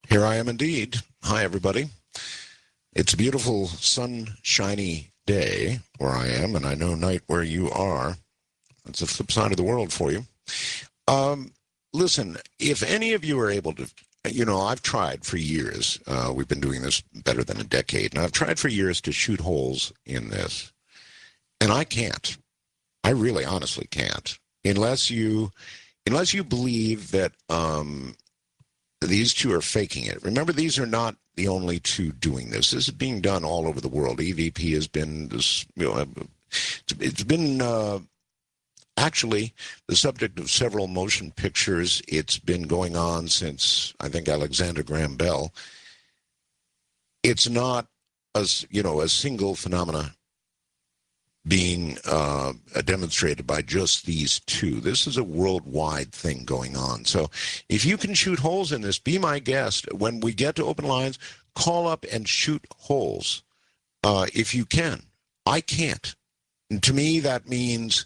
Here I am indeed. Hi, everybody. It's a beautiful, sunshiny day where I am, and I know night where you are. That's the flip side of the world for you. Listen, if any of you are able to, I've tried for years. We've been doing this better than a decade, and I've tried for years to shoot holes in this, and I can't. I really, honestly can't, unless you believe that these two are faking it. Remember, these are not the only two doing this. This is being done all over the world. EVP has been this, it's been actually the subject of several motion pictures. It's been going on since, I think, Alexander Graham Bell. It's not a single phenomena being demonstrated by just these two. This is a worldwide thing going on. So if you can shoot holes in this, be my guest. When we get to open lines, call up and shoot holes if you can. I can't. And to me, that means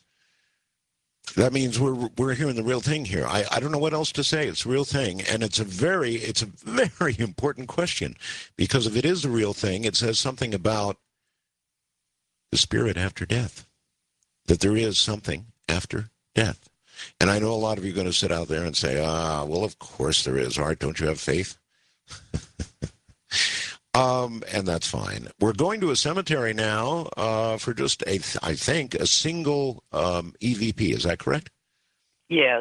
we're hearing the real thing here. I don't know what else to say. It's a real thing, and it's a very important question, because if it is the real thing, it says something about the spirit after death, that there is something after death. And I know a lot of you are going to sit out there and say, well, of course there is, Art. Don't you have faith? And that's fine. We're going to a cemetery now for just, I think, a single EVP. Is that correct? Yes.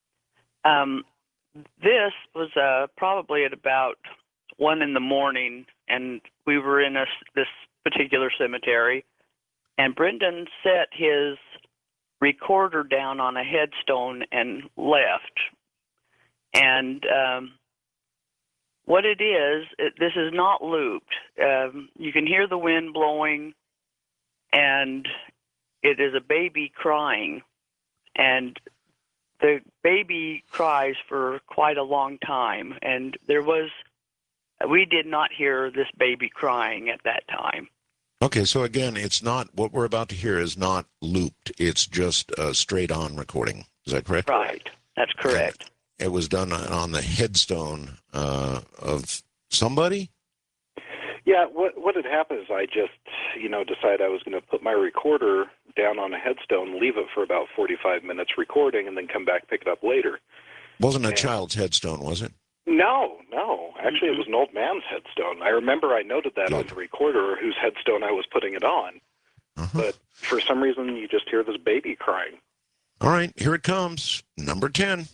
This was probably at about 1 a.m, and we were in this particular cemetery. And Brendan set his recorder down on a headstone and left. And what it is, this is not looped. You can hear the wind blowing, and it is a baby crying. And the baby cries for quite a long time. And we did not hear this baby crying at that time. Okay, so again, it's not, what we're about to hear is not looped. It's just a straight-on recording. Is that correct? Right. That's correct. And it was done on the headstone of somebody? Yeah, what had happened is I just, decided I was going to put my recorder down on a headstone, leave it for about 45 minutes recording, and then come back, pick it up later. Wasn't a child's headstone, was it? No. Actually, it was an old man's headstone. I remember I noted that on the recorder whose headstone I was putting it on. But for some reason, you just hear this baby crying. All right, here it comes. Number 10.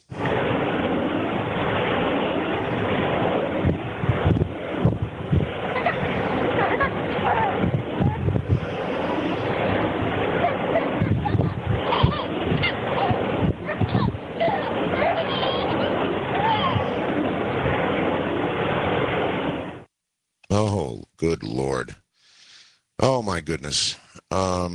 Oh, good Lord. Oh, my goodness. Are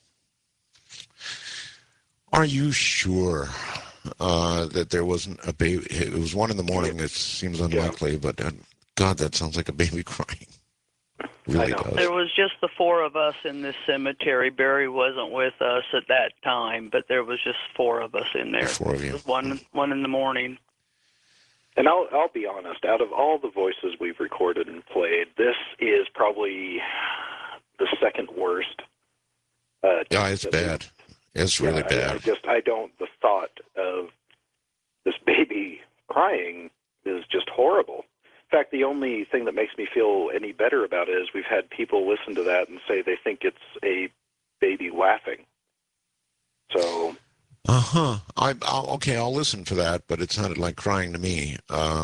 you sure that there wasn't a baby? It was 1 a.m. It seems unlikely, but God, that sounds like a baby crying. It really does. There was just the 4 of us in this cemetery. Barry wasn't with us at that time, but there was just 4 of us in there. The 4 of you. It was 1 a.m. And I'll be honest, out of all the voices we've recorded and played, this is probably the second worst. Yeah, it's bad. It's really bad. The thought of this baby crying is just horrible. In fact, the only thing that makes me feel any better about it is we've had people listen to that and say they think it's a baby laughing. So... Okay, I'll listen for that, but it sounded like crying to me.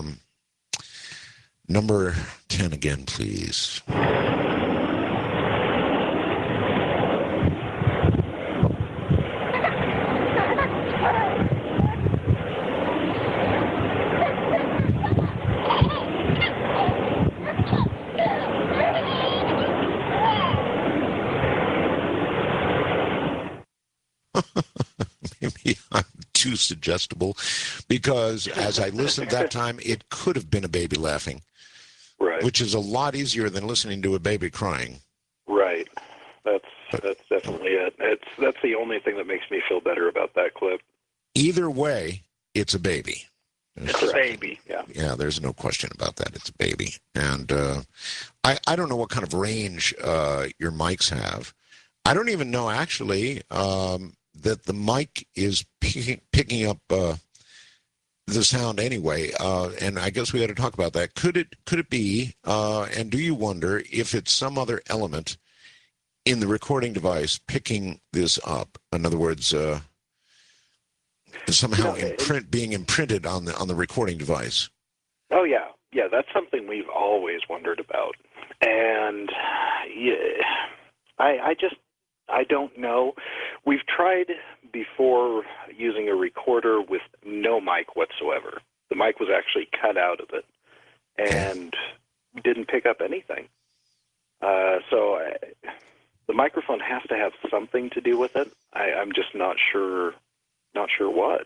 Number 10 again, please. Maybe I'm too suggestible, because as I listened that time, it could have been a baby laughing, right, which is a lot easier than listening to a baby crying. Right. That's definitely it. That's the only thing that makes me feel better about that clip. Either way, it's a baby. It's a baby. Yeah. Yeah, there's no question about that. It's a baby. And I don't know what kind of range your mics have. I don't even know, actually, that the mic is picking up the sound anyway. And I guess we got to talk about that. Could it be, and do you wonder if it's some other element in the recording device picking this up? In other words, somehow being imprinted on the recording device. Oh yeah, that's something we've always wondered about, and I don't know. We've tried before using a recorder with no mic whatsoever. The mic was actually cut out of it and didn't pick up anything. The microphone has to have something to do with it. I'm just not sure what.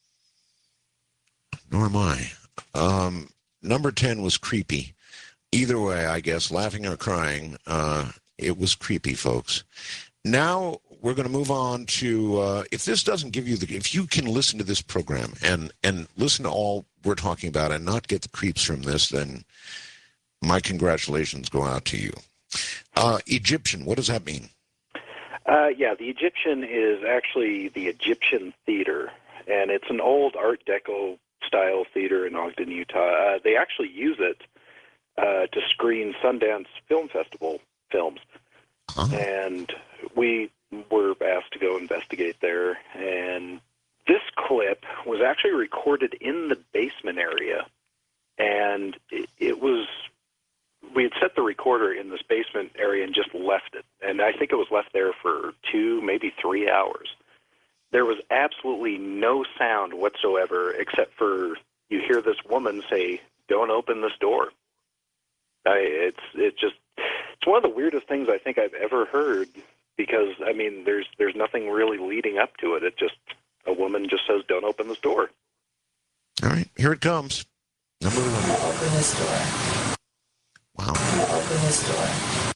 Nor am I. Number 10 was creepy. Either way, I guess, laughing or crying, it was creepy, folks. Now we're going to move on to, if this doesn't give you if you can listen to this program and listen to all we're talking about and not get the creeps from this, then my congratulations go out to you. Egyptian, what does that mean? The Egyptian is actually the Egyptian Theater, and it's an old Art Deco style theater in Ogden, Utah. They actually use it to screen Sundance Film Festival films. And we were asked to go investigate there, and this clip was actually recorded in the basement area, and it was, we had set the recorder in this basement area and just left it, and I think it was left there for 2, maybe 3 hours. There was absolutely no sound whatsoever except for you hear this woman say, "Don't open this door." It's one of the weirdest things I think I've ever heard, because I mean there's nothing really leading up to it. It just, a woman just says, "Don't open this door." All right, here it comes. Number 1. Open this door. Wow. Open this door.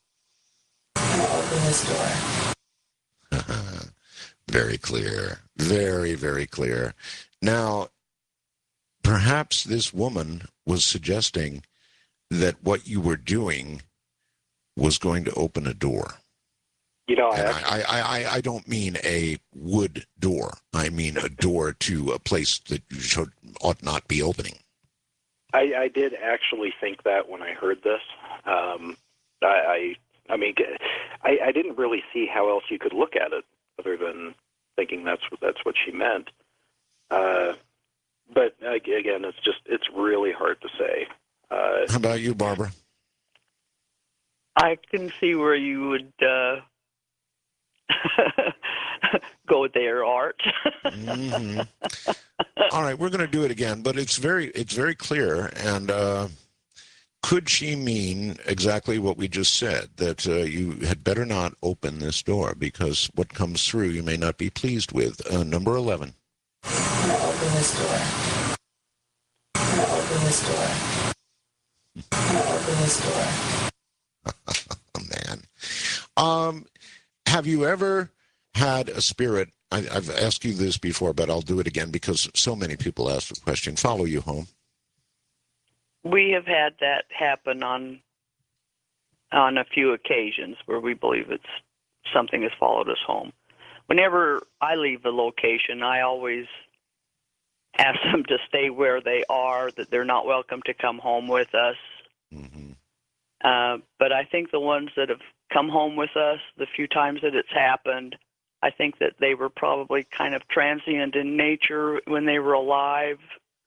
Open this door. Very clear. Very, very clear. Now, perhaps this woman was suggesting that what you were doing was going to open a door. You know, And I don't mean a wood door. I mean a door to a place that you ought not be opening. I did actually think that when I heard this. I didn't really see how else you could look at it other than thinking that's what she meant. But again, it's really hard to say. How about you, Barbara? I can see where you would go there, Art. Mm-hmm. All right, we're going to do it again, but it's very clear. And could she mean exactly what we just said, that you had better not open this door because what comes through you may not be pleased with? Number 11. Open this door. Open this door. Open this door. Oh, man. Have you ever had a spirit? I've asked you this before, but I'll do it again because so many people ask the question. Follow you home? We have had that happen on a few occasions where we believe it's something has followed us home. Whenever I leave the location, I always ask them to stay where they are, that they're not welcome to come home with us. Mm-hmm. But I think the ones that have come home with us, the few times that it's happened, I think that they were probably kind of transient in nature when they were alive.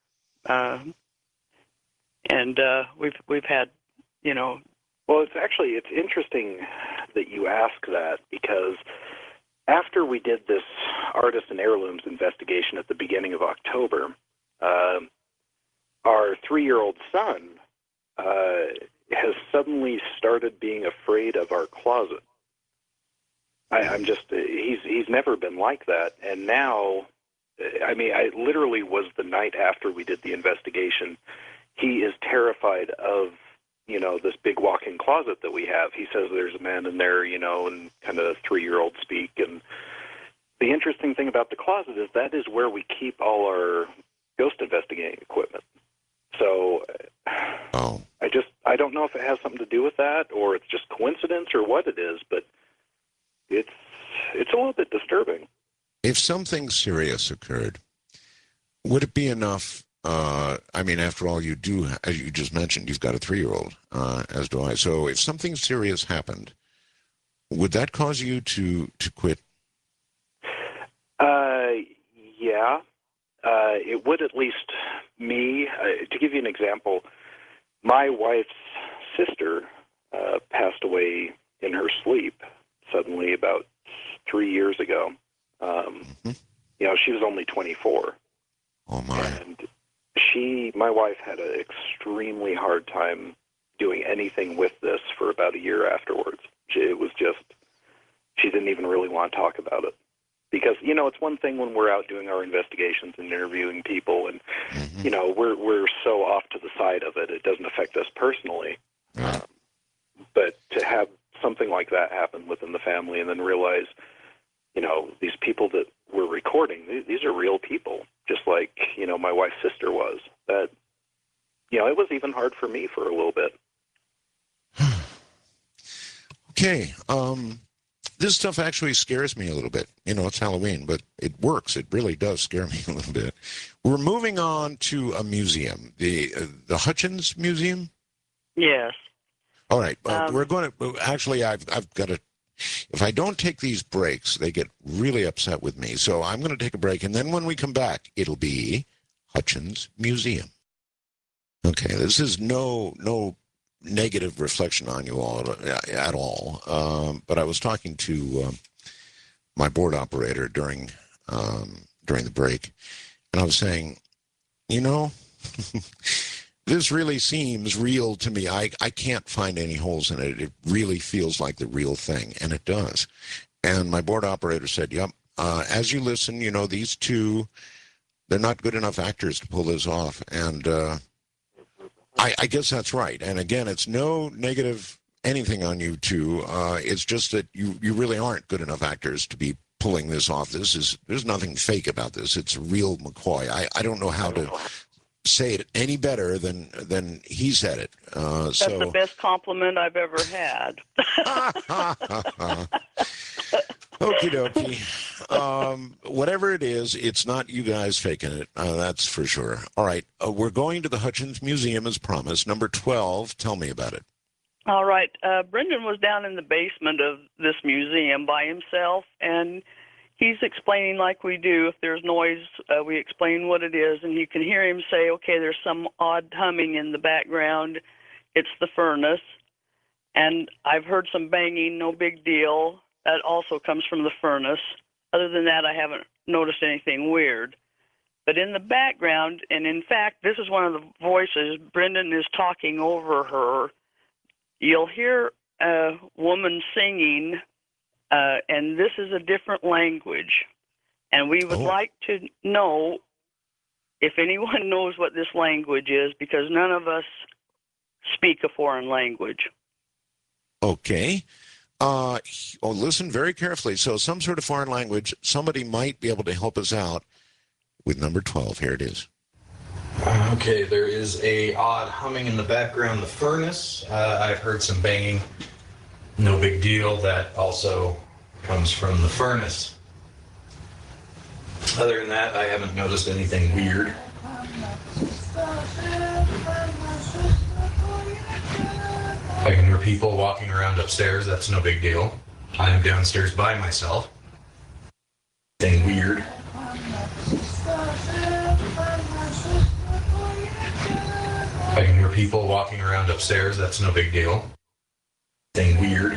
And we've had, you know. Well, it's interesting that you ask that, because after we did this Artists and Heirlooms investigation at the beginning of October, our 3-year-old son has suddenly started being afraid of our closet. He's never been like that, and now, I mean, I literally was the night after we did the investigation. He is terrified of, you know, this big walk-in closet that we have. He says there's a man in there, you know, and kind of 3-year-old speak. And the interesting thing about the closet is that is where we keep all our ghost investigating equipment. So I don't know if it has something to do with that, or it's just coincidence, or what it is, but it's a little bit disturbing. If something serious occurred, would it be enough? I mean, after all, you do, as you just mentioned, you've got a 3-year-old, as do I. So if something serious happened, would that cause you to quit? Yeah. It would, at least me. To give you an example, my wife's sister passed away in her sleep suddenly about 3 years ago. She was only 24. Oh, my. And my wife had an extremely hard time doing anything with this for about a year afterwards. It was just, she didn't even really want to talk about it. Because, it's one thing when we're out doing our investigations and interviewing people and, we're so off to the side of it, it doesn't affect us personally. But to have something like that happen within the family and then realize, these people that we're recording, these are real people, just like, my wife's sister was. That, it was even hard for me for a little bit. Okay. This stuff actually scares me a little bit. It's Halloween, but it works. It really does scare me a little bit. We're moving on to a museum, the Hutchins Museum. Yes. All right. We're going to actually. I've got to. If I don't take these breaks, they get really upset with me. So I'm going to take a break, and then when we come back, it'll be Hutchins Museum. Okay. This is no negative reflection on you all at all. But I was talking to my board operator during the break, and I was saying, this really seems real to me. I can't find any holes in it. It really feels like the real thing, and it does. And my board operator said, yep, as you listen, these two, they're not good enough actors to pull this off. And I guess that's right. And again, it's no negative anything on you two. It's just that you really aren't good enough actors to be pulling this off. There's nothing fake about this. It's real McCoy. I don't know how to say it any better than he said it. That's the best compliment I've ever had. Okie dokie. Whatever it is, it's not you guys faking it. That's for sure. All right. We're going to the Hutchins Museum as promised. Number 12. Tell me about it. All right. Brendan was down in the basement of this museum by himself, and he's explaining like we do. If there's noise, we explain what it is, and you can hear him say, okay, there's some odd humming in the background. It's the furnace. And I've heard some banging, no big deal. That also comes from the furnace. Other than that, I haven't noticed anything weird. But in the background, and in fact, this is one of the voices, Brendan is talking over her. You'll hear a woman singing, and this is a different language. And we would like to know if anyone knows what this language is, because none of us speak a foreign language. Okay. Listen very carefully. So some sort of foreign language, somebody might be able to help us out with number 12. Here it is. Okay, there is a odd humming in the background, the furnace. I've heard some banging. No big deal. That also comes from the furnace. Other than that, I haven't noticed anything weird. I can hear people walking around upstairs. That's no big deal. I'm downstairs by myself. Anything weird. I can hear people walking around upstairs. That's no big deal. Anything weird.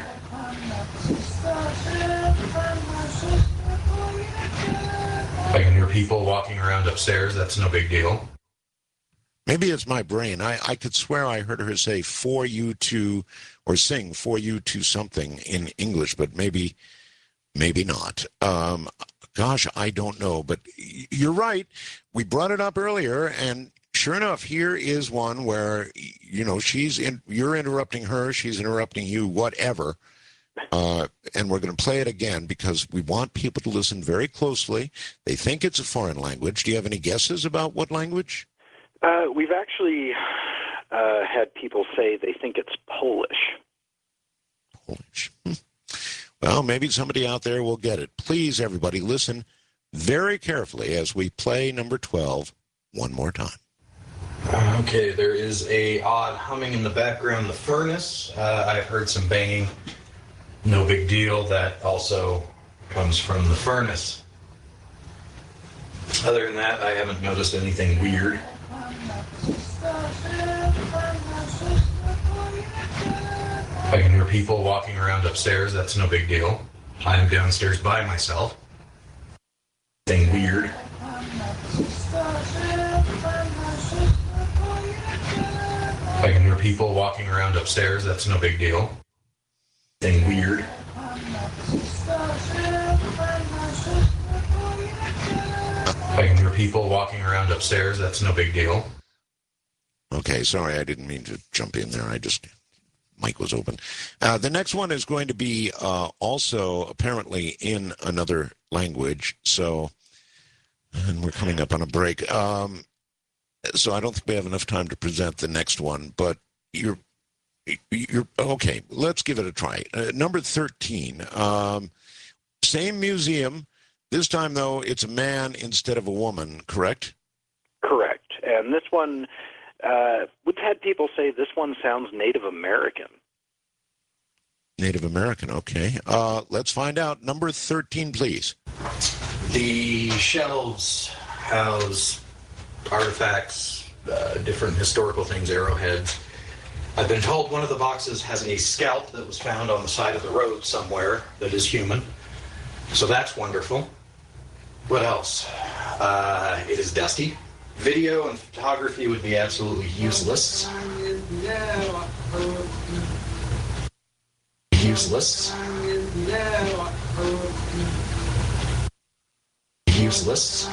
I can hear people walking around upstairs. That's no big deal. Maybe it's my brain. I could swear I heard her say for you to, or sing for you to something in English, but maybe not. Gosh, I don't know. But you're right. We brought it up earlier, and sure enough, here is one where, you're interrupting her, she's interrupting you, whatever. And we're going to play it again because we want people to listen very closely. They think it's a foreign language. Do you have any guesses about what language? We've actually had people say they think it's Polish. Polish. Well, maybe somebody out there will get it. Please, everybody, listen very carefully as we play number 12 one more time. Okay, there is a odd humming in the background, the furnace. I've heard some banging. No big deal. That also comes from the furnace. Other than that, I haven't noticed anything weird. I can hear people walking around upstairs. That's no big deal. I'm downstairs by myself. Thing weird. I can hear people walking around upstairs. That's no big deal. Thing weird. I can hear people walking around upstairs. That's no big deal. Okay, sorry, I didn't mean to jump in there. Mic was open. The next one is going to be also apparently in another language. So, and we're coming up on a break. So I don't think we have enough time to present the next one, but you're okay. Let's give it a try. Number 13, same museum. This time, though, it's a man instead of a woman, correct? Correct. And this one, we've had people say this one sounds Native American. Native American, okay. Let's find out. Number 13, please. The shelves house artifacts, different historical things, arrowheads. I've been told one of the boxes has a scalp that was found on the side of the road somewhere that is human. So that's wonderful. What else? It is dusty. Video and photography would be absolutely useless. Useless. Useless.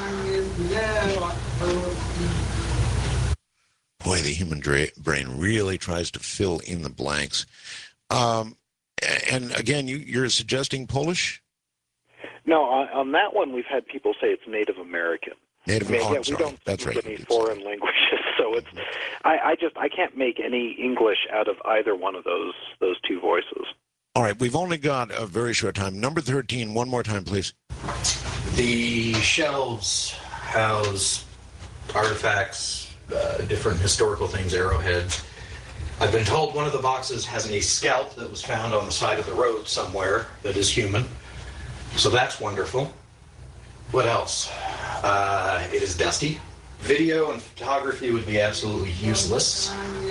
Boy, the human brain really tries to fill in the blanks. And again, you're suggesting Polish? No, on that one, we've had people say it's Native American. Native American. We don't speak any foreign languages, so it's. I can't make any English out of either one of those two voices. All right, we've only got a very short time. Number 13, one more time, please. The shelves house artifacts, different historical things, arrowheads. I've been told one of the boxes has a scalp that was found on the side of the road somewhere that is human. So that's wonderful. What else? It is dusty. Video and photography would be absolutely useless.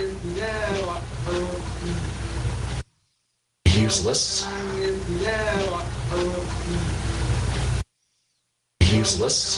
Useless. Useless.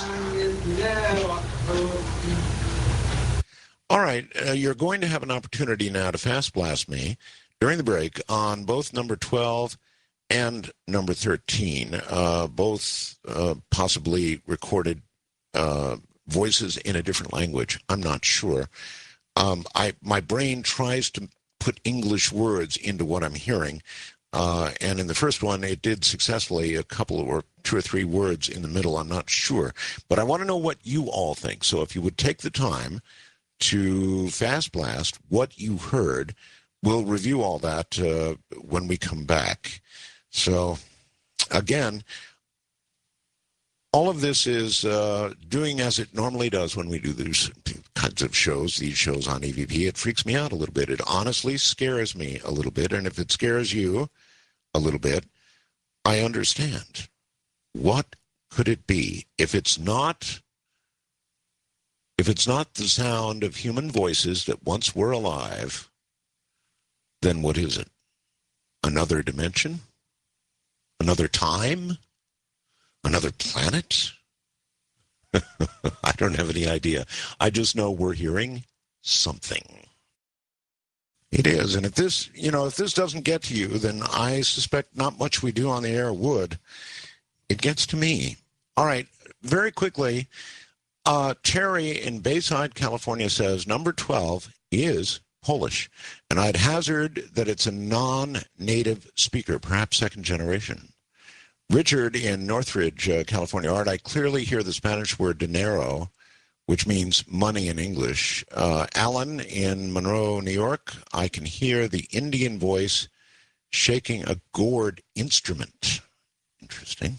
All right, you're going to have an opportunity now to fast blast me during the break on both number 12 and number 13, both possibly recorded voices in a different language. I'm not sure. My brain tries to put English words into what I'm hearing, and in the first one, it did successfully, a couple or two or three words in the middle. I'm not sure, but I want to know what you all think. So if you would take the time to fast blast what you heard, we'll review all that when we come back. So, again, all of this is doing as it normally does when we do these kinds of shows, these shows on EVP. It freaks me out a little bit. It honestly scares me a little bit. And if it scares you a little bit, I understand. What could it be? If it's not the sound of human voices that once were alive, then what is it? Another dimension? Another time? Another planet? I don't have any idea. I just know we're hearing something. It is. And if this doesn't get to you, then I suspect not much we do on the air would. It gets to me. All right. Very quickly, Terry in Bayside, California says number 12 is Polish, and I'd hazard that it's a non-native speaker, perhaps second generation. Richard in Northridge, California. Art, I clearly hear the Spanish word dinero, which means money in English. Alan in Monroe, New York. I can hear the Indian voice shaking a gourd instrument. Interesting.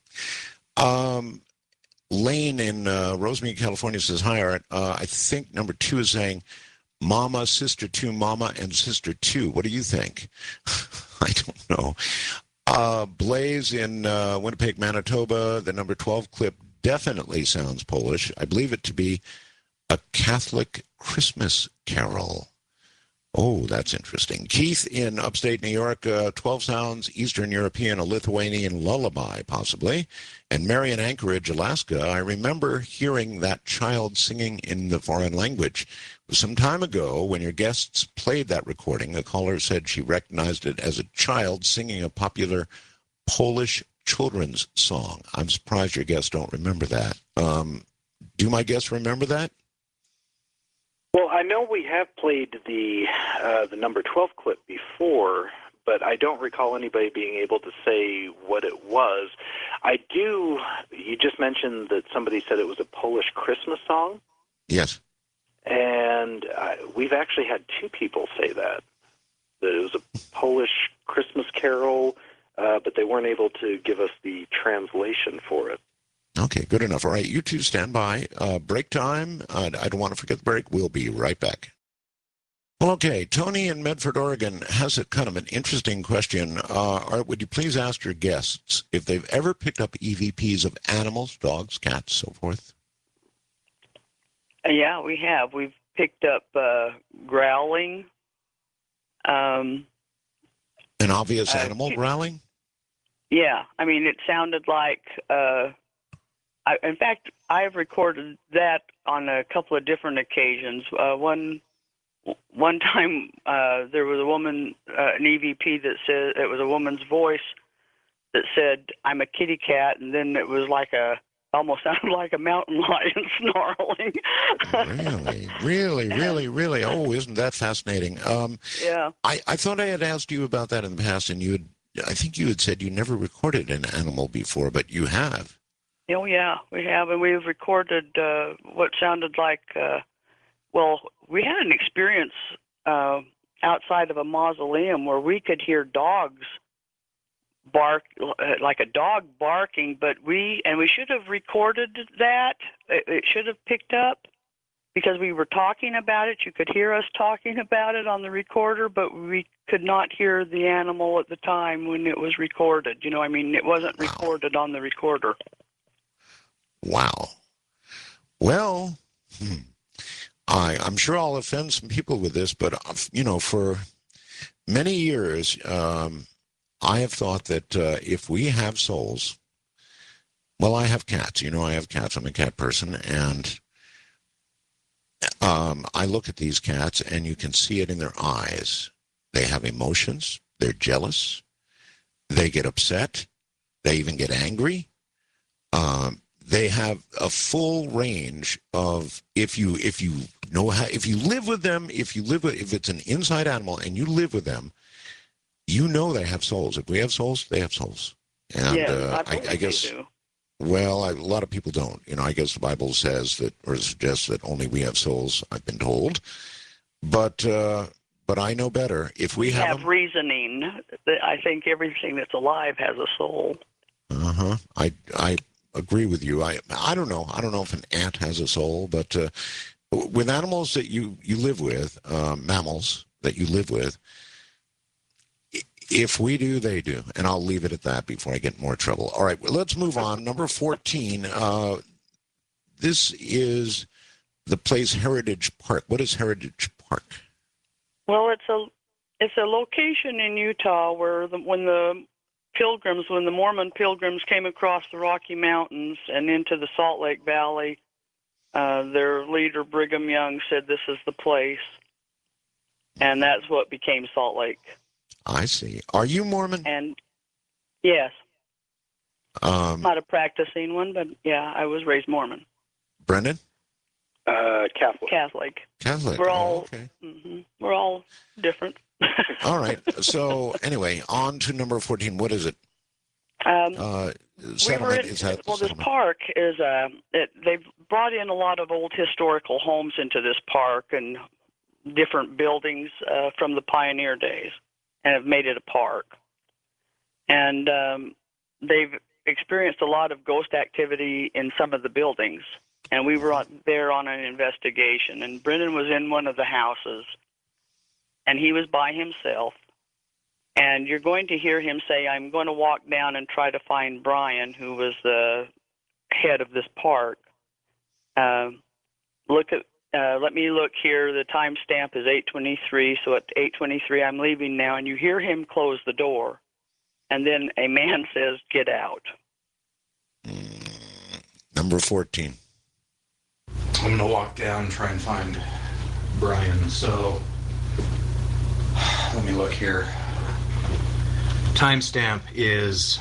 Lane in Rosemead, California says, hi, Art. I think number 2 is saying, Mama, Sister 2, Mama, and Sister 2. What do you think? I don't know. Blaze in Winnipeg, Manitoba, the number 12 clip definitely sounds Polish. I believe it to be a Catholic Christmas carol. Oh, that's interesting. Keith in upstate New York, 12 sounds Eastern European, a Lithuanian lullaby, possibly. And Mary in Anchorage, Alaska, I remember hearing that child singing in the foreign language. It was some time ago when your guests played that recording. A caller said she recognized it as a child singing a popular Polish children's song. I'm surprised your guests don't remember that. Do my guests remember that? Well, I know we have played the number 12 clip before, but I don't recall anybody being able to say what it was. I do. You just mentioned that somebody said it was a Polish Christmas song. Yes. And we've actually had 2 people say that it was a Polish Christmas carol, but they weren't able to give us the translation for it. Okay, good enough. All right, you two stand by. Break time. I don't want to forget the break. We'll be right back. Well, okay, Tony in Medford, Oregon has a kind of an interesting question. Art, would you please ask your guests if they've ever picked up EVPs of animals, dogs, cats, so forth? Yeah, we have. We've picked up growling. An obvious animal growling? Yeah, I mean, it sounded like... in fact, I have recorded that on a couple of different occasions. One time, there was a woman, an EVP that said it was a woman's voice that said, "I'm a kitty cat," and then it was like almost sounded like a mountain lion snarling. Really. Oh, isn't that fascinating? Yeah. I thought I had asked you about that in the past, and I think you had said you never recorded an animal before, but you have. Oh, yeah, we have, and we've recorded what sounded like, we had an experience outside of a mausoleum where we could hear dogs bark, like a dog barking, but we should have recorded that. It should have picked up because we were talking about it. You could hear us talking about it on the recorder, but we could not hear the animal at the time when it was recorded. It wasn't recorded on the recorder. Wow. Well, I'm sure I'll offend some people with this, but, for many years, I have thought that if we have souls, I have cats. I have cats. I'm a cat person, and I look at these cats, and you can see it in their eyes. They have emotions. They're jealous. They get upset. They even get angry. They have a full range of if you live with them, if it's an inside animal and you live with them, they have souls. If we have souls, they have souls. And I guess they do. Well, a lot of people don't. I guess the Bible says that, or suggests that only we have souls. I've been told, but I know better. If we have reasoning, I think everything that's alive has a soul. I agree with you. I don't know. I don't know if an ant has a soul, but with animals that you live with, mammals that you live with, if we do, they do. And I'll leave it at that before I get in more trouble. All right, well, let's move on. Number 14. This is the place Heritage Park. What is Heritage Park? Well, it's a location in Utah where when the Mormon pilgrims came across the Rocky Mountains and into the Salt Lake Valley, their leader, Brigham Young, said this is the place. And that's what became Salt Lake. I see. Are you Mormon? And yes. Not a practicing one, but yeah, I was raised Mormon. Brendan? Catholic. Catholic. Catholic. We're Oh, all okay. we're all different. All right. So anyway, on to number 14. What is it? We were Settlement. in, Is that well, this settlement? park is they've brought in a lot of old historical homes into this park and different buildings from the pioneer days, and have made it a park. And they've experienced a lot of ghost activity in some of the buildings. And we were there on an investigation, and Brendan was in one of the houses, and he was by himself. And you're going to hear him say, "I'm going to walk down and try to find Brian," who was the head of this park. Let me look here. The timestamp is 8:23, so at 8:23 I'm leaving now. And you hear him close the door, and then a man says, "Get out." Number 14. I'm going to walk down and try and find Brian. So, let me look here. Timestamp is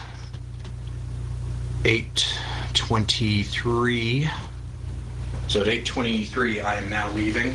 8:23. So at 8:23, I am now leaving.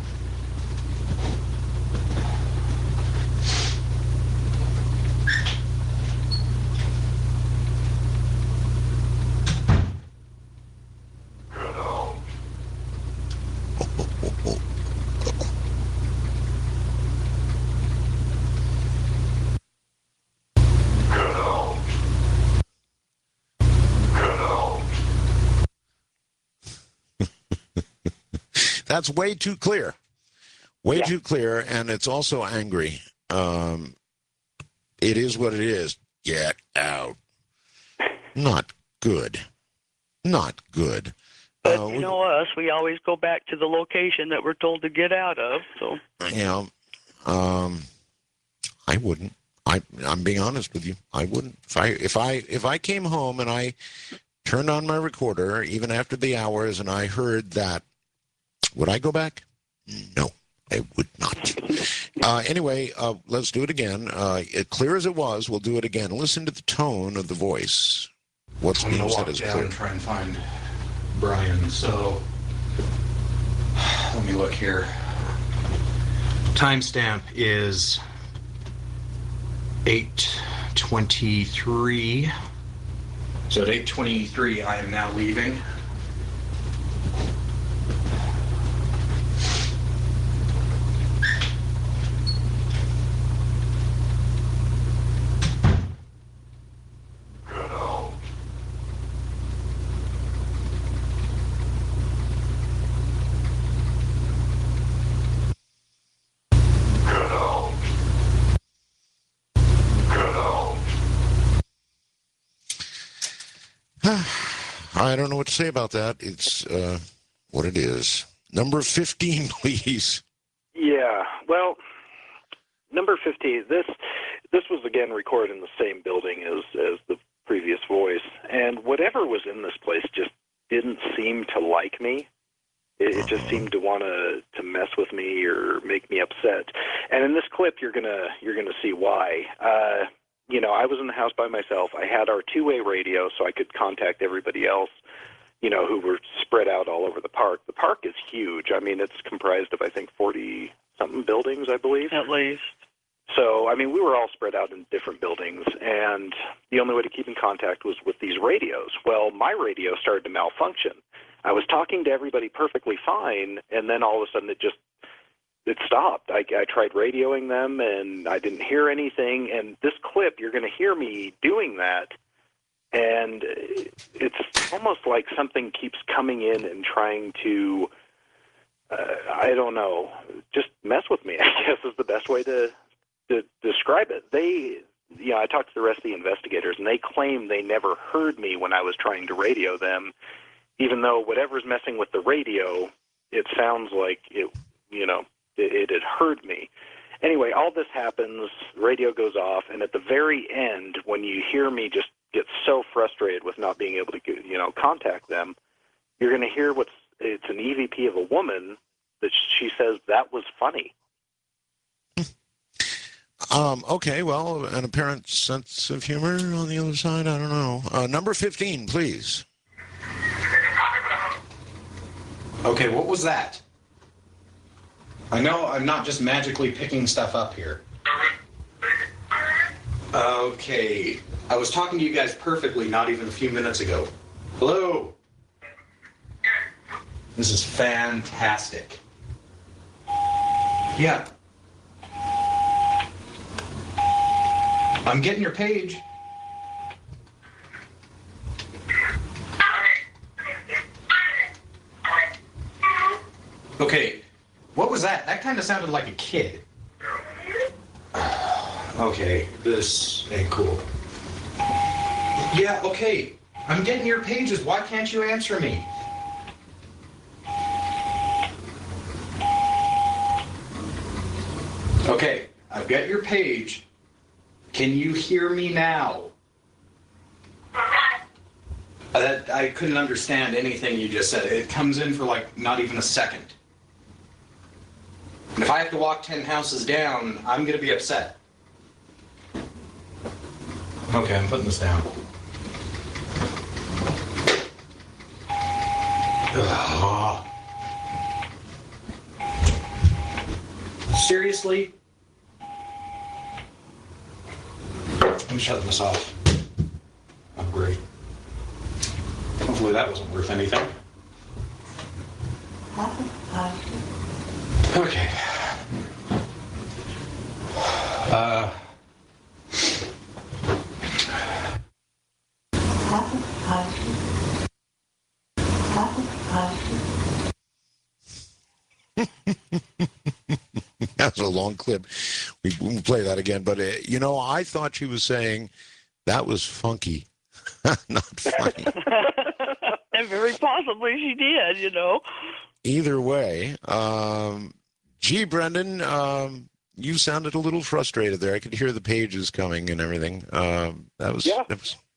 That's way too clear. Way too clear, and it's also angry. It is what it is. Get out. Not good. Not good. But you know us, we always go back to the location that we're told to get out of. So I wouldn't. I'm being honest with you. I wouldn't. If I came home and I turned on my recorder, even after the hours, and I heard that, would I go back? No, I would not. Anyway, let's do it again. Clear as it was, we'll do it again. Listen to the tone of the voice. What's being said is clear. I'm going to walk down and try and find Brian. So, let me look here. Timestamp is 8:23. So at 8:23, I am now leaving. I don't know what to say about that. It's what it is. Number 15, please. Yeah, well, number 15, this was, again, recorded in the same building as the previous voice, and whatever was in this place just didn't seem to like me. It just seemed to want to mess with me or make me upset. And in this clip, you're gonna see why. I was in the house by myself. I had our two-way radio so I could contact everybody else, who were spread out all over the park. The park is huge. I mean, it's comprised of, I think, 40-something buildings, I believe. at least. So, I mean, we were all spread out in different buildings, and the only way to keep in contact was with these radios. Well, my radio started to malfunction. I was talking to everybody perfectly fine, and then all of a sudden it stopped. I tried radioing them, and I didn't hear anything. And this clip, you're going to hear me doing that, and it's almost like something keeps coming in and trying to, I don't know, just mess with me, I guess is the best way to describe it. I talked to the rest of the investigators, and they claim they never heard me when I was trying to radio them, even though whatever's messing with the radio, it sounds like it had heard me. Anyway, all this happens, radio goes off, and at the very end, when you hear me just get so frustrated with not being able to contact them, you're going to hear it's an EVP of a woman that she says that was funny. Okay, well, an apparent sense of humor on the other side, I don't know. Number 15, please. Okay, what was that? I know I'm not just magically picking stuff up here. Okay, I was talking to you guys perfectly not even a few minutes ago. Hello? This is fantastic. Yeah. I'm getting your page. Okay, what was that? That kind of sounded like a kid. Okay, this ain't cool. Yeah, okay, I'm getting your pages. Why can't you answer me? Okay, I've got your page. Can you hear me now? I couldn't understand anything you just said. It comes in for like not even a second. And if I have to walk 10 houses down, I'm going to be upset. Okay, I'm putting this down. Ugh. Seriously? I'm shutting this off. Oh, great. Hopefully that wasn't worth anything. Okay. That was a long clip. We won't play that again. But, I thought she was saying that was funky, not funny. And very possibly she did, Either way, gee, Brendan, you sounded a little frustrated there. I could hear the pages coming and everything. That was. Yeah.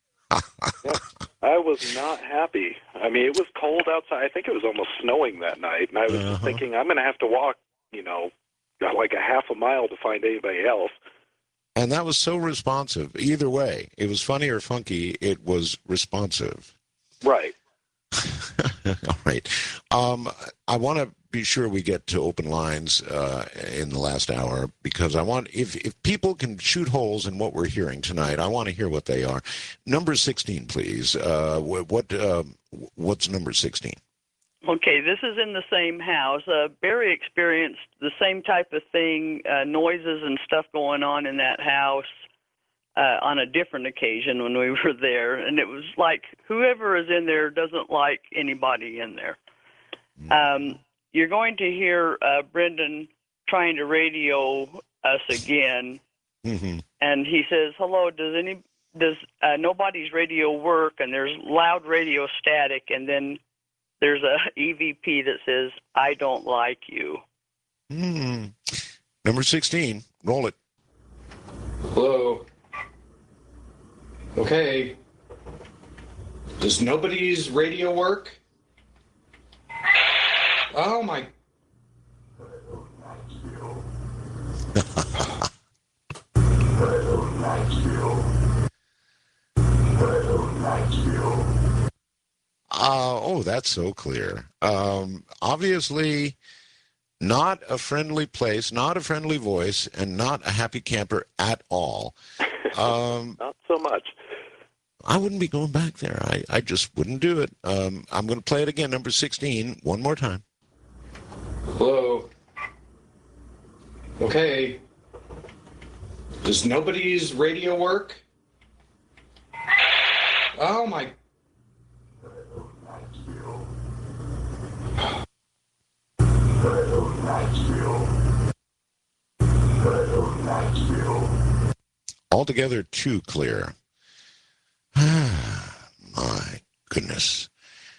I was not happy. I mean, it was cold outside. I think it was almost snowing that night, and I was just thinking I'm going to have to walk, like a half a mile to find anybody else. And that was so responsive. Either way, it was funny or funky. It was responsive. Right. All right. I want to be sure we get to open lines in the last hour, because I want, if people can shoot holes in what we're hearing tonight, I want to hear what they are. Number 16, please. What's number 16? Okay, this is in the same house. Barry experienced the same type of thing, noises and stuff going on in that house on a different occasion when we were there. And it was like whoever is in there doesn't like anybody in there. You're going to hear Brendan trying to radio us again. Mm-hmm. And he says, hello, does nobody's radio work? And there's loud radio static, and then there's a EVP that says, I don't like you. Number 16, roll it. Hello. Okay. Does nobody's radio work? Oh my. Oh, that's so clear. Obviously, not a friendly place, not a friendly voice, and not a happy camper at all. Not so much. I wouldn't be going back there. I just wouldn't do it. I'm going to play it again, number 16, one more time. Hello. Okay. Does nobody's radio work? Oh my. Altogether too clear. My goodness.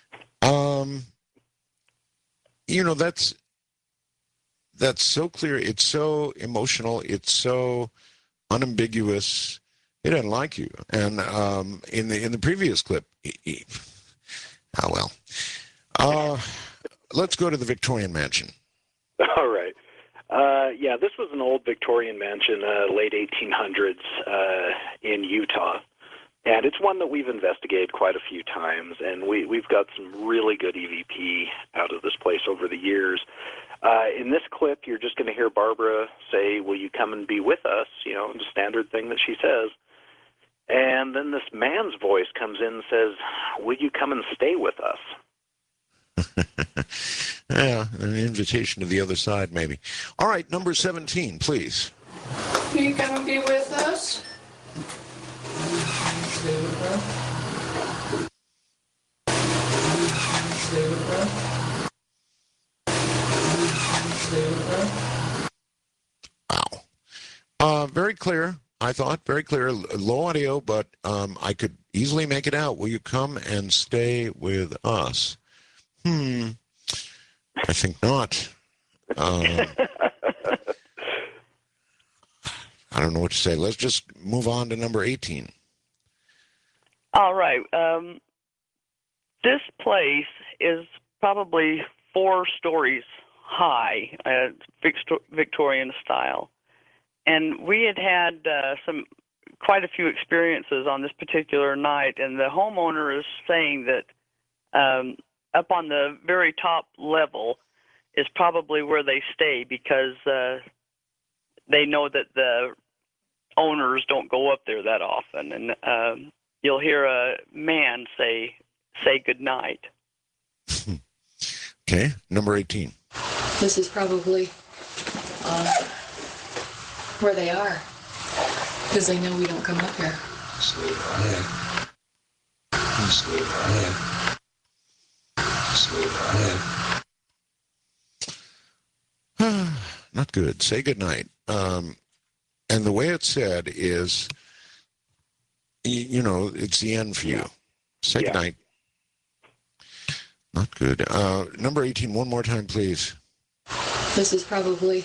That's so clear. It's so emotional. It's so unambiguous. He doesn't like you. And in the previous clip, well. Let's go to the Victorian Mansion. All right. Yeah, this was an old Victorian mansion, late 1800s in Utah. And it's one that we've investigated quite a few times, and we've got some really good EVP out of this place over the years. In this clip, you're just going to hear Barbara say, "Will you come and be with us?" You know, the standard thing that she says. And then this man's voice comes in and says, "Will you come and stay with us?" Yeah, an invitation to the other side, maybe. All right, number 17, please. Will you come and be with us? Stay with her. Stay with her. Stay with her. Wow. Very clear, I thought. Very clear. Low audio, but I could easily make it out. Will you come and stay with us? I think not. I don't know what to say. Let's just move on to number 18. All right. This place is probably 4 stories high, Victorian style. And we had quite a few experiences on this particular night, and the homeowner is saying that up on the very top level is probably where they stay because they know that the owners don't go up there that often. And you'll hear a man say good night. Okay, number 18. This is probably where they are, because they know we don't come up here. Sleep on in. Sleep on in. Sleep on in. Not good. Say good night. And the way it's said is, you know, it's the end for you. Say good night. Not good. Number 18, one more time, please. This is probably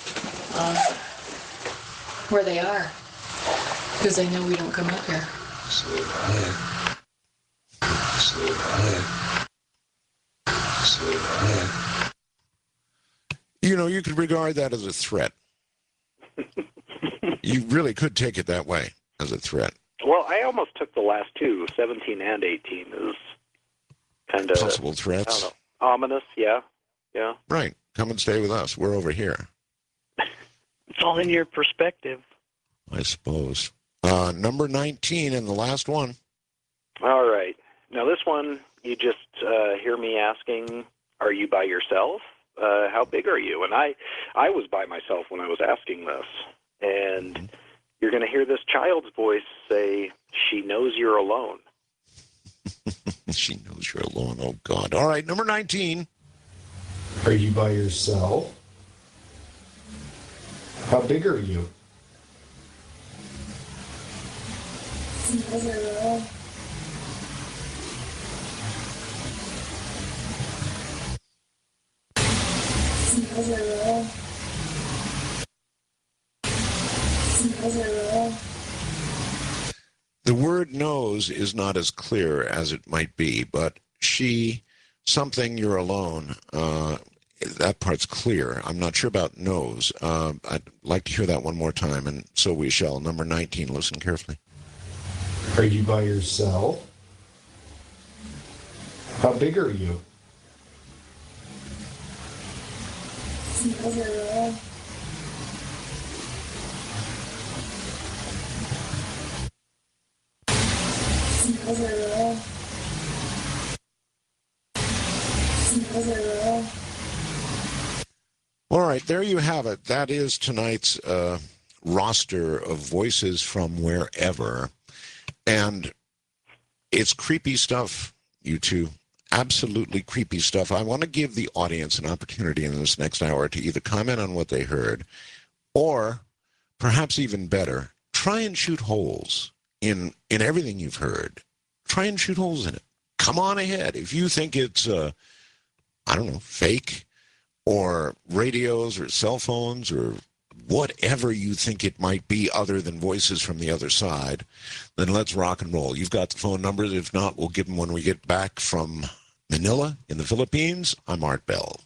where they are, because they know we don't come up here. Sleep on in. Sleep on in. Sleep on in. You know, you could regard that as a threat. You really could take it that way, as a threat. Well, I almost took the last two, 17 and 18, as kind of possible threats. I don't know, ominous. Yeah. Right. Come and stay with us. We're over here. It's all in your perspective. I suppose. Number 19 and the last one. All right. Now this one, you just hear me asking, "Are you by yourself? How big are you?" And I was by myself when I was asking this, and you're going to hear this child's voice say, "She knows you're alone." She knows you're alone. Oh, God. All right, number 19. Are you by yourself? How big are you? The word knows is not as clear as it might be, but something, you're alone. That part's clear. I'm not sure about knows. I'd like to hear that one more time, and so we shall. Number 19, listen carefully. Are you by yourself? How big are you? All right, there you have it. That is tonight's roster of voices from wherever. And it's creepy stuff, you two. Absolutely creepy stuff. I want to give the audience an opportunity in this next hour to either comment on what they heard or, perhaps even better, try and shoot holes in everything you've heard. Try and shoot holes in it. Come on ahead. If you think it's, fake or radios or cell phones or whatever you think it might be other than voices from the other side, then let's rock and roll. You've got the phone numbers. If not, we'll give them when we get back from Manila in the Philippines. I'm Art Bell.